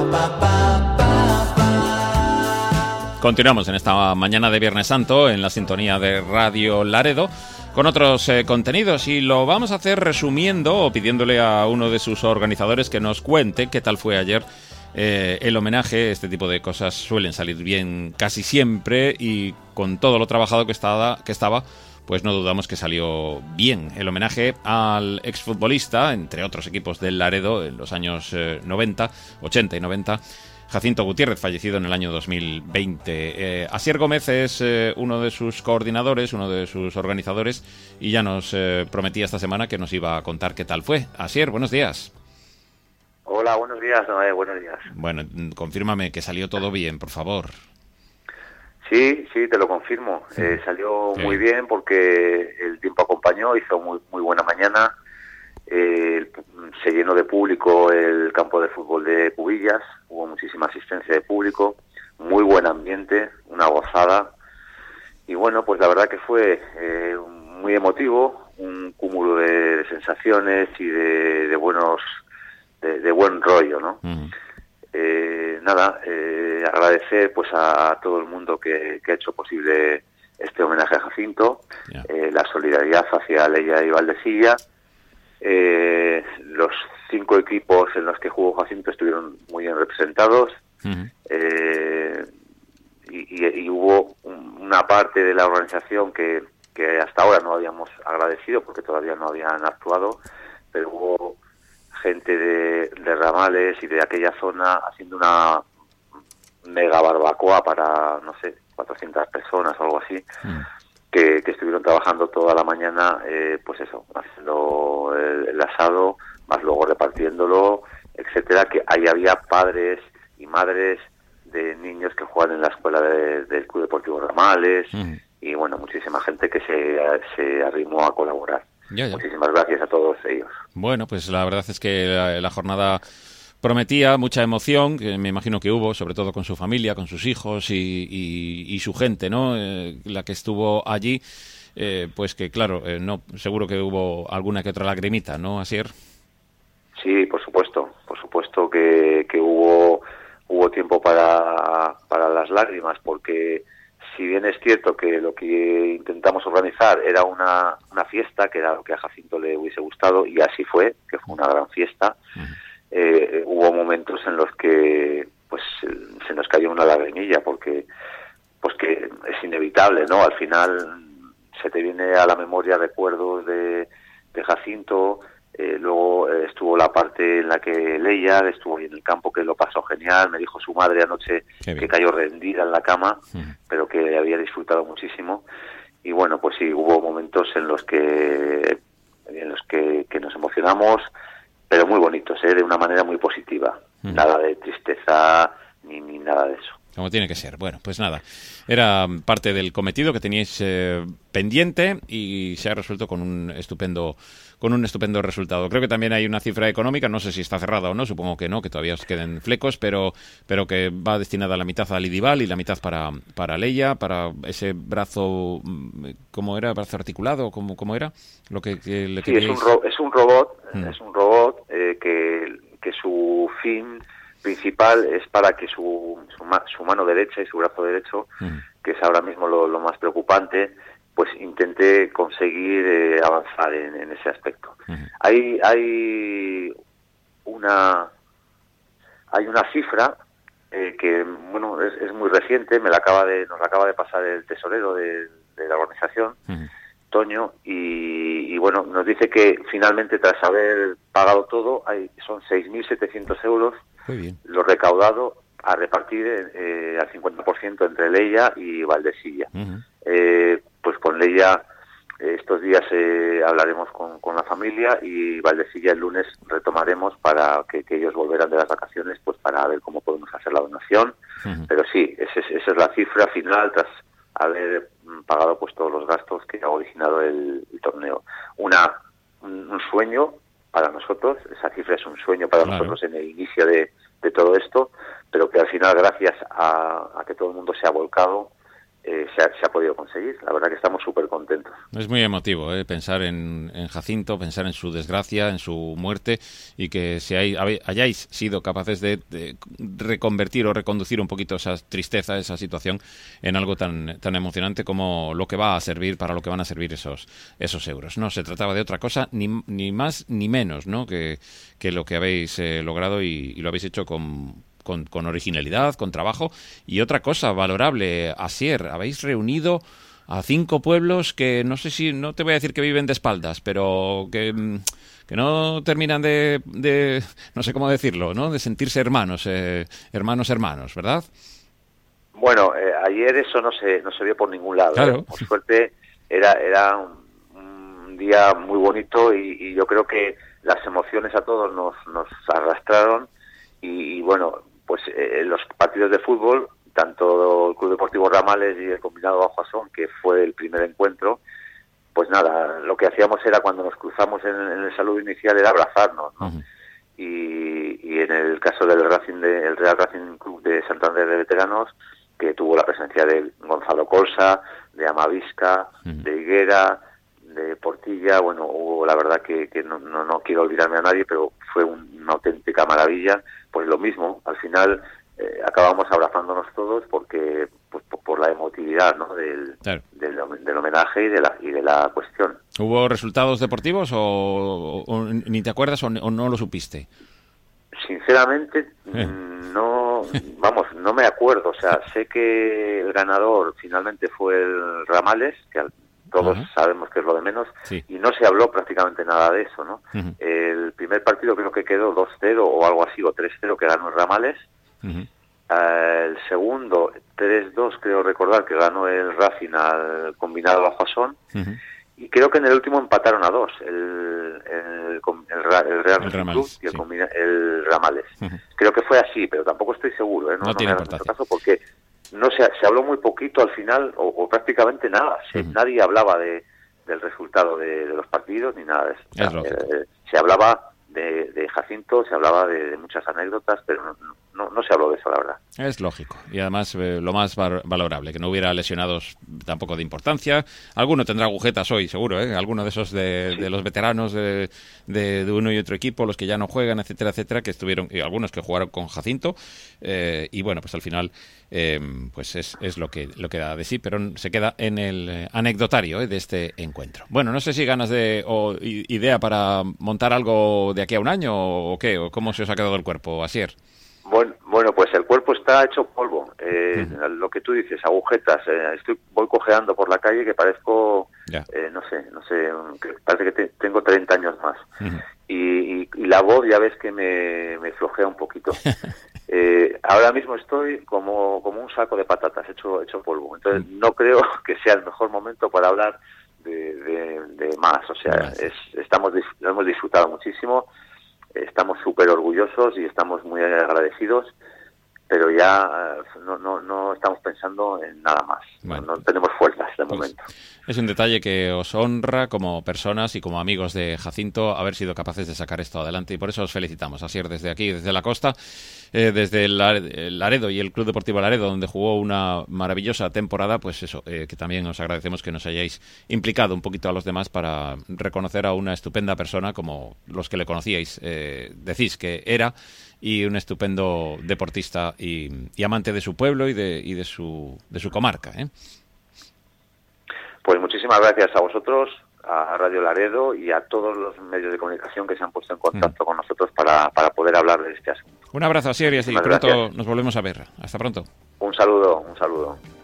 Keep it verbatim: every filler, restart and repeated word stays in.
Continuamos en esta mañana de Viernes Santo en la sintonía de Radio Laredo con otros eh, contenidos, y lo vamos a hacer resumiendo o pidiéndole a uno de sus organizadores que nos cuente qué tal fue ayer eh, el homenaje. Este tipo de cosas suelen salir bien casi siempre, y con todo lo trabajado que estaba, que estaba pues no dudamos que salió bien. El homenaje al exfutbolista, entre otros equipos del Laredo, en los años eh, noventa, ochenta y noventa, Jacinto Gutiérrez, fallecido en el año dos mil veinte. Eh, Asier Gómez es eh, uno de sus coordinadores, uno de sus organizadores, y ya nos eh, prometía esta semana que nos iba a contar qué tal fue. Asier, buenos días. Hola, buenos días, Noé, buenos días. Bueno, confírmame que salió todo bien, por favor. Sí, sí, te lo confirmo. Sí. Eh, salió sí. muy bien porque el tiempo acompañó, hizo muy, muy buena mañana. Eh, se llenó de público el campo de fútbol de Cubillas, hubo muchísima asistencia de público, muy buen ambiente, una gozada, y bueno, pues la verdad que fue eh, muy emotivo, un cúmulo de sensaciones y de, de buenos, de, de buen rollo, ¿no? Uh-huh. Eh, nada, eh, agradecer pues a, a todo el mundo que, que ha hecho posible este homenaje a Jacinto, yeah. eh, la solidaridad hacia Leia y Valdesilla. Eh, los cinco equipos en los que jugó Jacinto estuvieron muy bien representados. Uh-huh. eh, y, y, y hubo un, una parte de la organización que, que hasta ahora no habíamos agradecido porque todavía no habían actuado, pero hubo gente de, de Ramales y de aquella zona haciendo una mega barbacoa para, no sé, cuatrocientas personas o algo así. Uh-huh. Que, que estuvieron trabajando toda la mañana, eh, pues eso, haciendo el, el asado, más luego repartiéndolo, etcétera, que ahí había padres y madres de niños que juegan en la escuela de, del Club Deportivo Ramales, uh-huh. y bueno, muchísima gente que se, se arrimó a colaborar. Ya, ya. Muchísimas gracias a todos ellos. Bueno, pues la verdad es que la, la jornada prometía mucha emoción, que me imagino que hubo, sobre todo con su familia, con sus hijos y, y, y su gente, ¿no? Eh, la que estuvo allí, eh, pues que claro, eh, no, seguro que hubo alguna que otra lagrimita, ¿no, Asier? Sí, por supuesto, por supuesto que, que hubo hubo tiempo para, para las lágrimas, porque si bien es cierto que lo que intentamos organizar era una, una fiesta, que era lo que a Jacinto le hubiese gustado, y así fue, que fue una gran fiesta, uh-huh. Eh, hubo momentos en los que pues se nos cayó una lagrimilla porque pues que es inevitable, ¿no? Al final se te viene a la memoria recuerdos de, de Jacinto, eh, luego eh, estuvo la parte en la que Leia estuvo ahí en el campo, que lo pasó genial, me dijo su madre anoche que cayó rendida en la cama, uh-huh. pero que había disfrutado muchísimo, y bueno, pues sí, hubo momentos en los que en los que, que nos emocionamos, pero muy bonitos, ¿eh? De una manera muy positiva. Uh-huh. Nada de tristeza ni, ni nada de eso. Como tiene que ser. Bueno, pues nada, era parte del cometido que teníais eh, pendiente y se ha resuelto con un estupendo con un estupendo resultado. Creo que también hay una cifra económica, no sé si está cerrada o no, supongo que no, que todavía os queden flecos, pero pero que va destinada la mitad a Lidival y la mitad para para Leia, para ese brazo, ¿cómo era? ¿Brazo articulado? ¿Cómo, cómo era? Lo que, que le sí, es un, ro- es un robot, hmm. es un robot eh, que, que su fin principal es para que su, su, ma- su mano derecha y su brazo derecho, uh-huh. que es ahora mismo lo, lo más preocupante, pues intente conseguir eh, avanzar en, en ese aspecto. Uh-huh. Hay hay una hay una cifra eh, que bueno es, es muy reciente, me la acaba de nos la acaba de pasar el tesorero de, de la organización, uh-huh. Toño, y, y bueno, nos dice que finalmente tras haber pagado todo hay son seis mil setecientos euros. Muy bien. Lo recaudado a repartir eh, al cincuenta por ciento entre Leia y Valdesilla. Uh-huh. Eh, pues con Leia eh, estos días eh, hablaremos con, con la familia, y Valdesilla el lunes retomaremos para que, que ellos volverán de las vacaciones, pues para ver cómo podemos hacer la donación. Uh-huh. Pero sí, ese, esa es la cifra final tras haber pagado pues todos los gastos que ha originado el, el torneo. Una un, un sueño para nosotros, esa cifra es un sueño para claro. nosotros en el inicio de, de todo esto, pero que al final, gracias a, a que todo el mundo se ha volcado, eh, se, ha, se ha podido conseguir. La verdad que estamos súper contentos. Es muy emotivo ¿eh? pensar en, en Jacinto, pensar en su desgracia, en su muerte, y que si hay, hayáis sido capaces de, de reconvertir o reconducir un poquito esa tristeza, esa situación, en algo tan, tan emocionante como lo que va a servir, para lo que van a servir esos, esos euros. No se trataba de otra cosa, ni, ni más ni menos, ¿no? que, que lo que habéis eh, logrado y, y lo habéis hecho con... Con, con originalidad, con trabajo. Y otra cosa valorable, Asier, habéis reunido a cinco pueblos que no sé si, no te voy a decir que viven de espaldas, pero que, que no terminan de, de, no sé cómo decirlo, ¿no? De sentirse hermanos, eh, hermanos, hermanos, ¿verdad? Bueno, eh, ayer eso no se, no se vio por ningún lado. Claro. ¿eh? Por suerte era, era un, un día muy bonito y, y yo creo que las emociones a todos nos, nos arrastraron y, y bueno, pues eh, los partidos de fútbol, tanto el Club Deportivo Ramales y el Combinado Bajo Asón, que fue el primer encuentro, pues nada, lo que hacíamos era cuando nos cruzamos en, en el saludo inicial era abrazarnos, ¿no? Uh-huh. y, y en el caso del Racing de, el Real Racing Club de Santander de Veteranos, que tuvo la presencia de Gonzalo Colsa, de Amavisca, uh-huh. de Higuera, de Portilla, bueno, hubo la verdad que, que no, no, no quiero olvidarme a nadie, pero fue un, una auténtica maravilla. Pues lo mismo, al final eh, acabamos abrazándonos todos porque pues, por, por la emotividad, ¿no? del, claro. del, del homenaje y de la y de la cuestión. ¿Hubo resultados deportivos o, o, o ni te acuerdas o, o no lo supiste? Sinceramente, eh. no, vamos, no me acuerdo. O sea, sé que el ganador finalmente fue el Ramales, que al todos uh-huh. sabemos que es lo de menos, sí. y no se habló prácticamente nada de eso, ¿no? Uh-huh. El primer partido creo que quedó dos cero o algo así, o tres cero, que ganó el Ramales. Uh-huh. Uh, el segundo, tres dos, creo recordar, que ganó el Racing al Combinado Bajo Asón. Uh-huh. Y creo que en el último empataron a dos, el, el, el, el Real el Ramales, Club y el, sí. combina, el Ramales. Uh-huh. Creo que fue así, pero tampoco estoy seguro, ¿eh? No, no, no tiene me hagas importancia. Caso porque no se, se habló muy poquito al final, o, o prácticamente nada. Se, uh-huh. Nadie hablaba de, del resultado de, de los partidos ni nada de eso. O sea, eh, se hablaba de, de Jacinto, se hablaba de, de muchas anécdotas, pero no, no, no se habló de eso, la verdad. Es lógico. Y además eh, lo más var- valorable, que no hubiera lesionados tampoco de importancia. Alguno tendrá agujetas hoy, seguro, ¿eh? Alguno de esos de, sí. de los veteranos de, de, de uno y otro equipo, los que ya no juegan, etcétera, etcétera, que estuvieron, y algunos que jugaron con Jacinto. Eh, y bueno, pues al final eh, pues es, es lo que lo que da de sí, pero se queda en el eh, anecdotario eh, de este encuentro. Bueno, no sé si ganas de o idea para montar algo de aquí a un año o qué, o cómo se os ha quedado el cuerpo, Asier. Bueno, bueno, pues el cuerpo está hecho polvo. Eh, uh-huh. Lo que tú dices, agujetas. Eh, estoy voy cojeando por la calle que parezco, eh, no sé, no sé, que parece que te, tengo treinta años más. Uh-huh. Y, y, y la voz ya ves que me, me flojea un poquito. eh, ahora mismo estoy como, como un saco de patatas hecho, hecho polvo. Entonces uh-huh. no creo que sea el mejor momento para hablar de, de, de más. O sea, es, estamos lo hemos disfrutado muchísimo. Estamos súper orgullosos y estamos muy agradecidos, pero ya no no no estamos pensando en nada más. Bueno, no, no tenemos fuerzas de pues momento. Es un detalle que os honra como personas y como amigos de Jacinto haber sido capaces de sacar esto adelante, y por eso os felicitamos. Asier, desde aquí, desde la costa, eh, desde el Laredo y el Club Deportivo Laredo, donde jugó una maravillosa temporada, pues eso, eh, que también os agradecemos que nos hayáis implicado un poquito a los demás para reconocer a una estupenda persona como los que le conocíais, eh, decís que era, y un estupendo deportista y, y amante de su pueblo y de, y de su de su comarca, ¿eh? Pues muchísimas gracias a vosotros, a Radio Laredo y a todos los medios de comunicación que se han puesto en contacto mm. con nosotros para, para poder hablar de este asunto. Un abrazo, Asier, y así pronto nos volvemos a ver. Hasta pronto. Un saludo, un saludo.